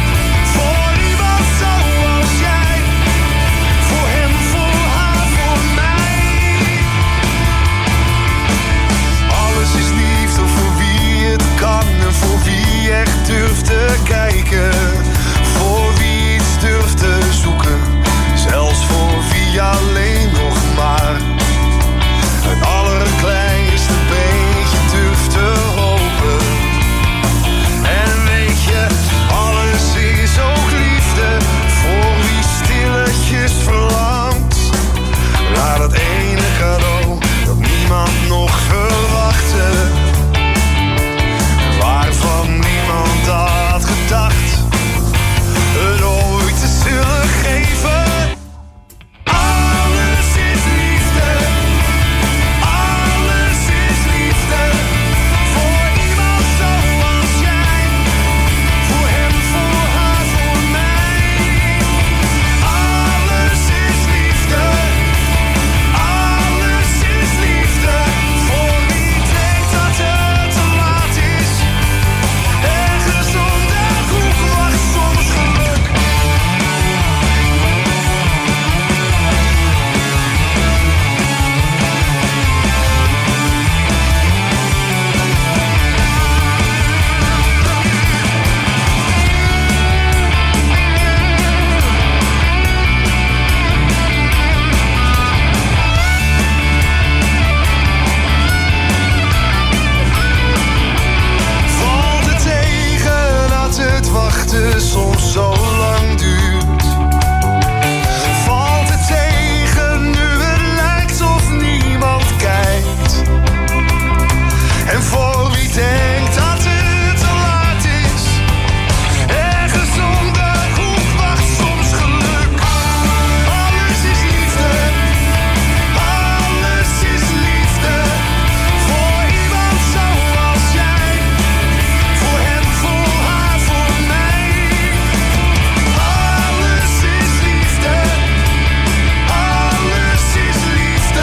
Voor wie echt durft te kijken, voor wie iets durft te zoeken, zelfs voor wie alleen nog maar het allerkleinste beetje durft te hopen. En weet je, alles is ook liefde voor wie stilletjes verlangt naar dat ene cadeau dat niemand nog verwachtte, waarvan niemand had gedacht het ooit te zullen geven. Alles is liefde, alles is liefde, voor iemand zoals jij, voor hem, voor haar, voor mij. Alles is liefde, alles is liefde, voor wie denkt dat het te laat is. Ergens onder groep wacht soms geluk. Valt het tegen dat het wachten soms zo lang duurt? Valt het tegen nu het lijkt of niemand kijkt? En voor wie denkt dat het te laat is, ergens onder groep wacht soms geluk. Alles is liefde, alles is liefde, voor iemand zoals jij, voor hem, voor haar, voor mij. Alles is liefde, alles is liefde,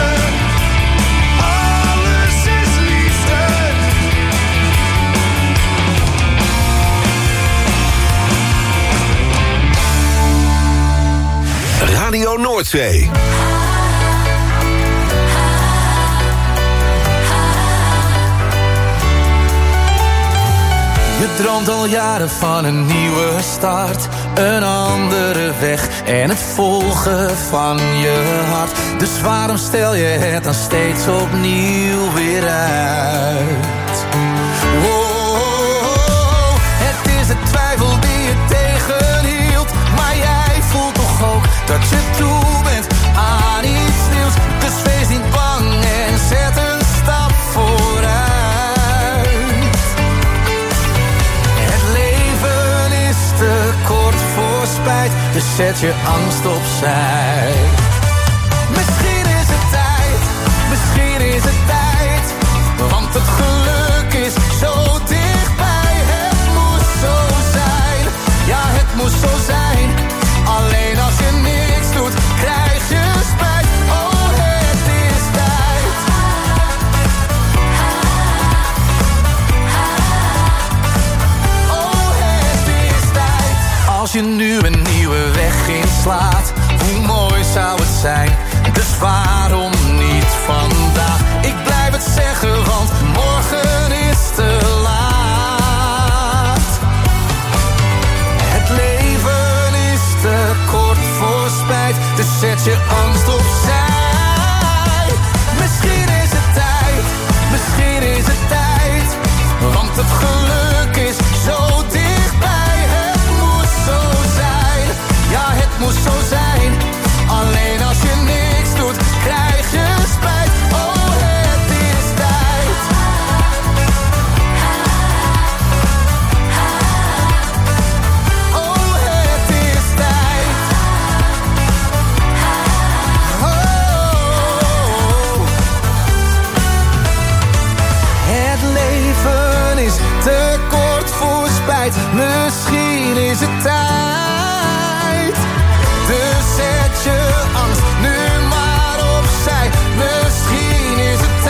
alles is liefde.
Radio Noordzee.
Je droomt al jaren van een nieuwe start, een andere weg en het volgen van je hart. Dus waarom stel je het dan steeds opnieuw weer uit? Wow, het is de twijfel die je tegenhield, maar jij voelt toch ook dat je toe bent aan iets nieuws. Dus wees niet bang en zet een stap vooruit. Te kort voor spijt, dus zet je angst opzij. Misschien is het tijd, misschien is het tijd, want het geluk is zo dichtbij. Het moest zo zijn, ja het moest zo zijn. Alleen als je niks doet, krijg je spijt. Oh, het is tijd. Als je nu een nieuwe weg inslaat, hoe mooi zou het zijn? Dus waarom niet vandaag? Ik blijf het zeggen, want morgen is te laat. Het leven is te kort voor spijt, dus zet je angst opzij. Misschien is het tijd, misschien is het tijd, want het geluk is zo dichtbij. Ja, het moest zo zijn. Alleen als je niks doet, krijg je spijt. Oh, het is tijd. Oh, het is tijd. Oh. Het leven is te kort voor spijt. Misschien is het tijd. Dus zet je angst nu maar opzij. Misschien is het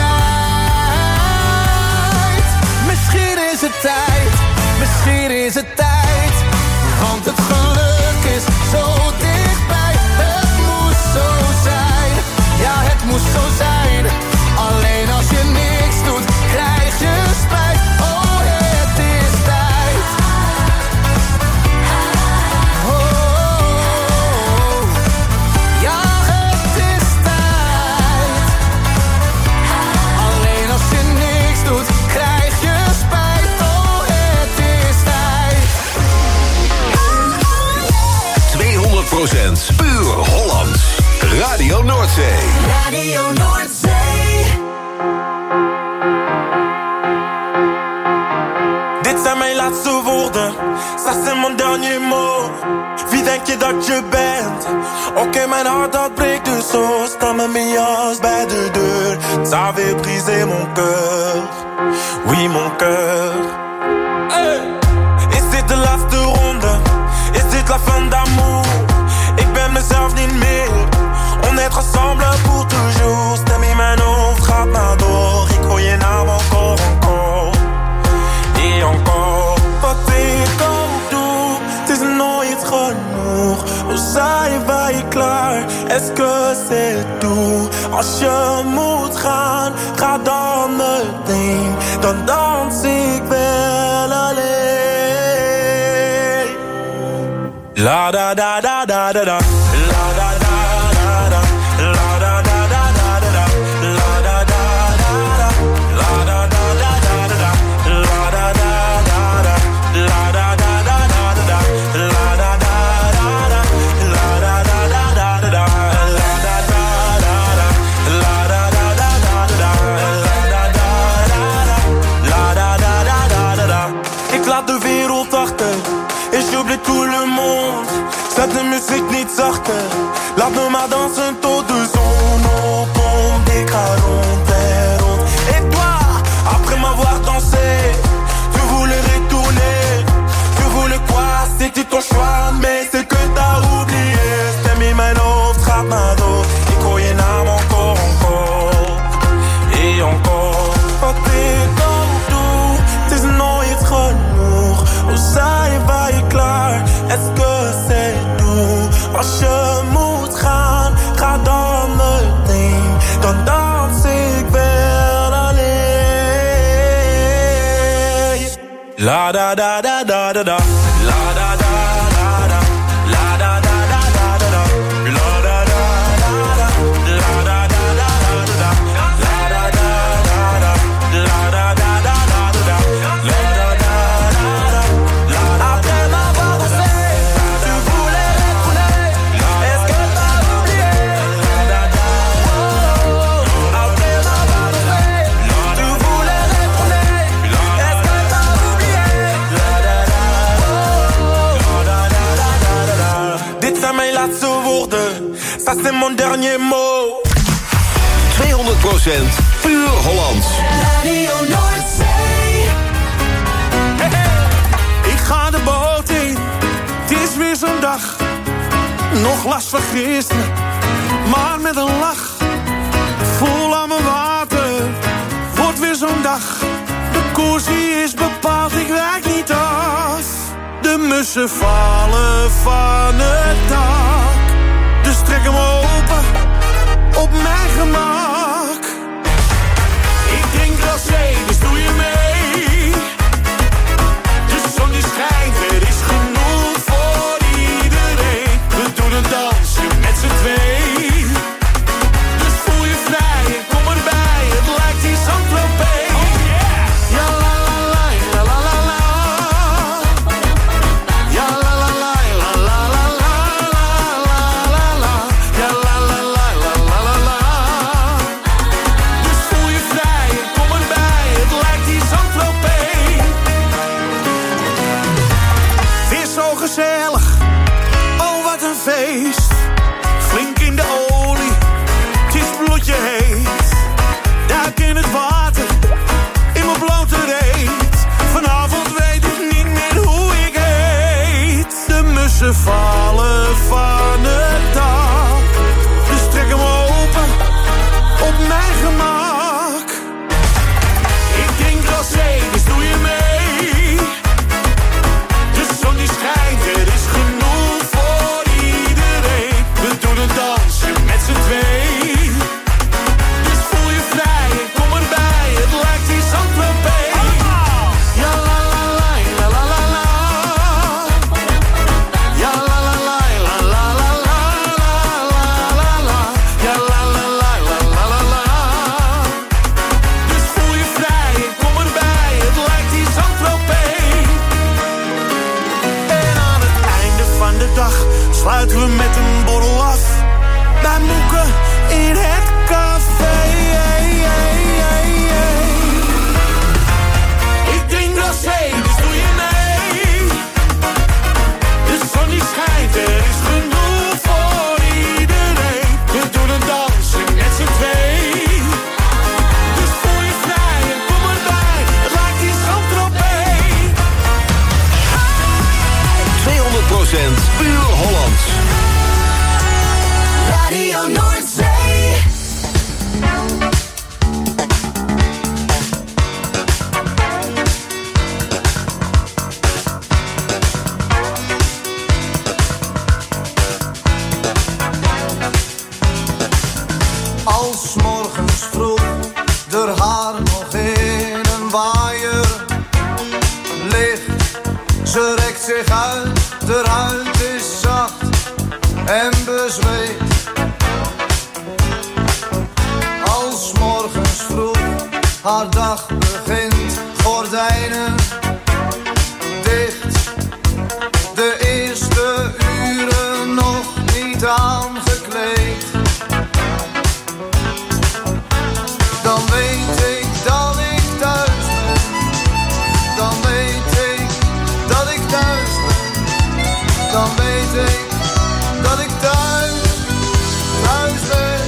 tijd. Misschien is het tijd. Misschien is het tijd. Want het geluk is zo dichtbij. Het moest zo zijn. Ja, het moest zo zijn. Alleen als je niks doet, krijg je spijt. Oh, het is tijd.
tweehonderd procent puur Hollands. Radio Noordzee.
Radio Noordzee.
Dit zijn mijn laatste woorden, ça c'est mon dernier mot. Wie denk je dat je bent? Oké, okay, mijn hart dat breekt dus zo. Sta met mijn jas bij de deur. Ça avait brisé mon cœur. Oui, mon cœur. Hey. Is dit de laatste ronde? Is dit la fin d'amour? Ik ben mezelf niet meer. On est ensemble pour toujours. Stem in mijn hoofd gaat maar door. Ik hoor je naam encore, encore. Et encore. Wat ik ook doe, het is nooit genoeg. Hoe zijn wij klaar? Est-ce que c'est tout? Als je moet gaan, ga dan meteen. Dan dans ik wel alleen. La da da da da da da. La da da da da. La da da da da da. La da da da da. La da da da da da. La da da da da. La da da da da da. La da da da da. La da da da da da. La da da da da. La da da da da da. La da da da da. La da da da da da. Ik laat de wereld achter. Et j'oublie tout le monde. Zet de muziek niet zachter. Laat me maar dansen tot de zon opkomt. Ik ga rond en rond. Et toi, après m'avoir dansé, tu voulais retourner. Tu voulais quoi? C'était ton choix, mais c'est que t'as oublié. Stem in mijn hoofd gaat maar door. Ik hoor je naam encore, encore. Et encore. Wat ik ook doe, het is nooit genoeg. Hoe zijn wij klaar? Est-ce que c'est tout? Als je moet gaan, ga dan La da da da da da da. La da da da da. La da da da da da da. La da da da da. La da da da da da. La da da da da. La da da da da da. La da da da da. Après m'avoir dansé, tu voulais retourner. Est-ce que t'as oublié? Après m'avoir dansé, tu voulais retourner. Est-ce que t'as oublié? Dit zijn mijn laatste woorden, ça c'est mon dernier mot.
tweehonderd procent puur Hollands.
Radio Noordzee. Hey, hey. Ik ga de boot in, het is weer zo'n dag. Nog last van gisteren, maar met een lach. Vol aan mijn water, wordt weer zo'n dag. De koers die is bepaald, ik wijk niet af. De mussen vallen van het dak. Dus trek hem open, op mijn gemak. Ik drink rosé, dus doe je mee. De zon die schijnt, er is genoeg voor iedereen. We doen een dansje met z'n twee. Dus voel je vrij en kom erbij, het lijkt iets Saint-Tropez. Oh yeah! Ja la la la, la la la la. Ja la la la, la la la la, la la la. Ja la la la, la la la la. Dus voel je vrij en kom erbij, het lijkt iets Saint-Tropez. Weer zo gezellig, oh wat een feest. Flink in de olie, het is bloedje heet. Duik in het water, in mijn blote reet. Vanavond weet ik niet meer hoe ik heet. De mussen vallen van het dak. Dus trek hem open, op mijn gemak. Ik drink rosé, dus doe je mee. De zon die schijnt, er is genoeg voor iedereen. We doen een dansje met z'n twee. Dus voel je vrij en kom erbij, het lijkt iets Saint-Tropez. Ja la la la, la la la la. Ja la la la, la la la la, la la la. Ja la la la, la la la la. Dus voel je vrij en kom erbij, het lijkt iets Saint-Tropez. En aan het einde van de dag sluiten we met een borrel af. Bij Moeke in het café. Ik drink rosé, dus doe je mee. De zon die schijnt, er is genoeg voor iedereen. We doen een dansje met z'n twee. Dus voel je vrij en kom erbij, het lijkt iets Saint-Tropez.
tweehonderd procent puur Hollands.
Radio Noordzee.
Als morgens vroeg er haar nog in een waaier ligt. Ze rekt zich uit, de huid is zacht en bezweet. Als morgens vroeg haar dag begint, gordijnen dicht. De eerste uren nog niet aangekleed. Dan weet ik dat ik thuis ben. Dan weet ik dat ik thuis ben. Dan weet ik dat ik thuis, thuis ben.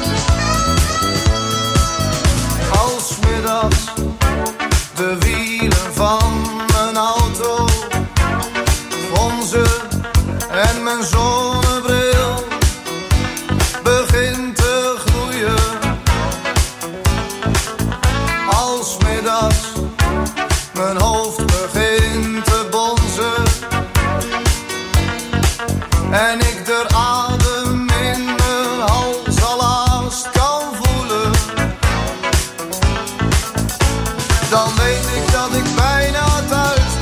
Als middags de wielen van mijn auto fronsen en mijn zonnebril begint te gloeien. Als middags mijn hoofd begint te bonzen en ik de adem in mijn hals al haast kan voelen, dan weet ik dat ik bijna thuis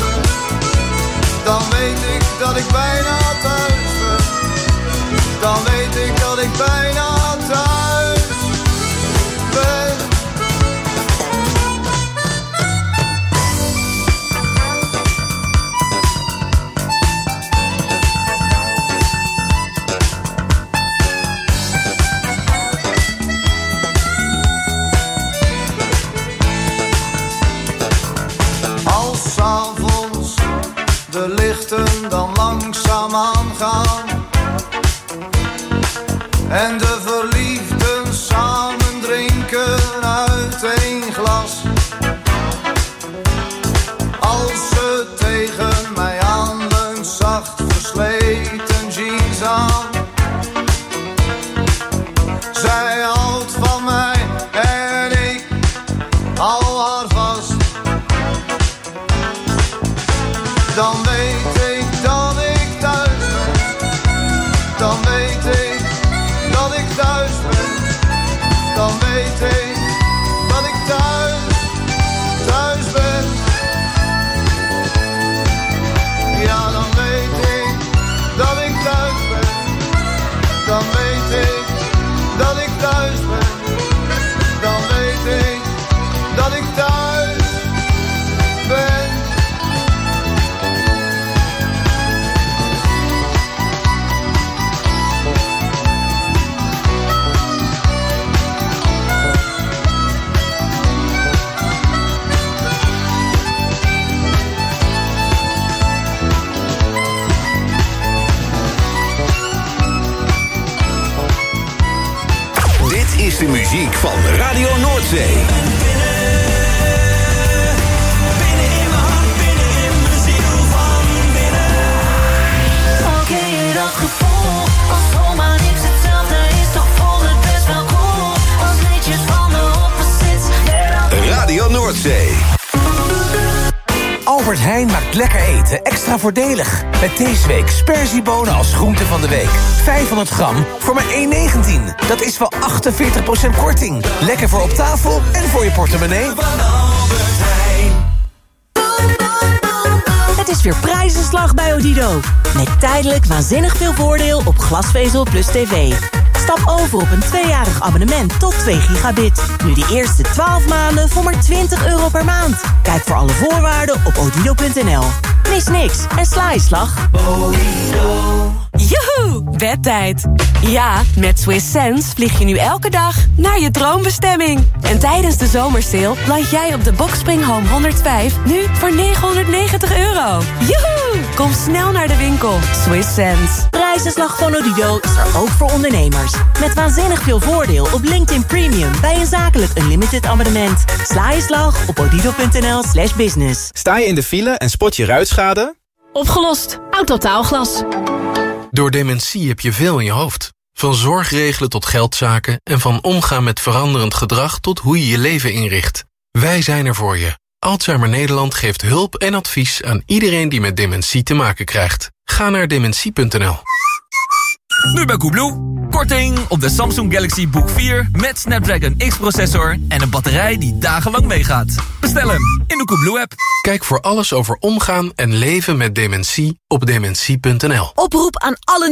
aan. En de verliefden samen drinken uit één glas. Als ze tegen mij aanleunt, zacht versleten jeans aan. Zij houdt van mij en ik hou haar vast. Dan weet ik dat ik thuis ben. Dan weet ik dat ik thuis ben. Dan weet ik dat ik thuis, thuis ben. Ja, dan weet ik dat ik thuis ben. Dan weet ik dat ik thuis ben. Dan weet ik dat ik thuis ben.
Dit is de muziek van Radio Noordzee.
Al ken je dat gevoel, als zomaar niks hetzelfde is, toch voelt het best wel cool. Als liedjes van de opposites.
Radio Noordzee.
Albert Heijn maakt lekker eten extra voordelig. Met deze week sperziebonen als groente van de week. vijfhonderd gram voor maar één negentien. Dat is wel achtenveertig procent korting. Lekker voor op tafel en voor je portemonnee.
Het is weer prijzenslag bij Odido. Met tijdelijk waanzinnig veel voordeel op glasvezel plus tv. Stap over op een tweejarig abonnement tot twee gigabit. Nu de eerste twaalf maanden voor maar twintig euro per maand. Kijk voor alle voorwaarden op odido punt n l. Mis niks en sla je slag.
Joehoe, bedtijd. Ja, met Swiss Sense vlieg je nu elke dag naar je droombestemming. En tijdens de zomersale land jij op de Boxspring Home honderdvijf nu voor negenhonderdnegentig euro. Joehoe, kom snel naar de winkel. Swiss Sense.
Prijzenslag van Odido is er ook voor ondernemers. Met waanzinnig veel voordeel op LinkedIn Premium bij een zakelijk unlimited abonnement. Sla je slag op odido punt n l slash business.
Sta je in de file en spot je ruitschade?
Opgelost. Autotaalglas.
Door dementie heb je veel in je hoofd. Van zorgregelen tot geldzaken en van omgaan met veranderend gedrag tot hoe je je leven inricht. Wij zijn er voor je. Alzheimer Nederland geeft hulp en advies aan iedereen die met dementie te maken krijgt. Ga naar dementie punt n l.
Nu bij Coolblue. Korting op de Samsung Galaxy Book vier met Snapdragon X-processor en een batterij die dagenlang meegaat. Bestel hem in de Coolblue-app.
Kijk voor alles over omgaan en leven met dementie op dementie punt n l.
Oproep aan alle